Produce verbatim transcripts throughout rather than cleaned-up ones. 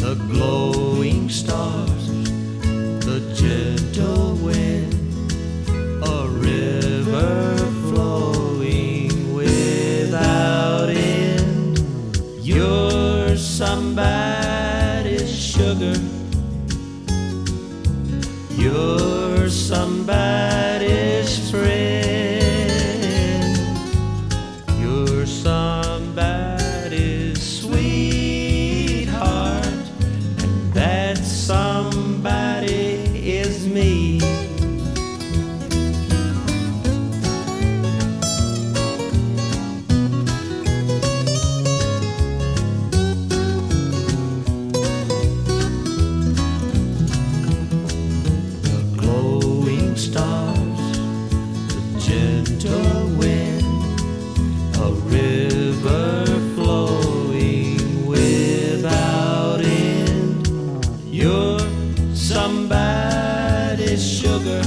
the glowing stars, the gentle wind, a river flowing without end. You're somebody's sugar, you're somebody's friend, you're somebody's sweetheart, and that somebody is me. Stars, the gentle wind, a river flowing without end. You're somebody's sugar,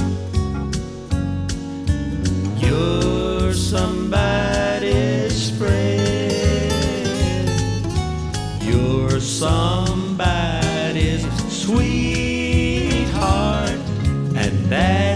you're somebody's friend, you're somebody's sweetheart, and that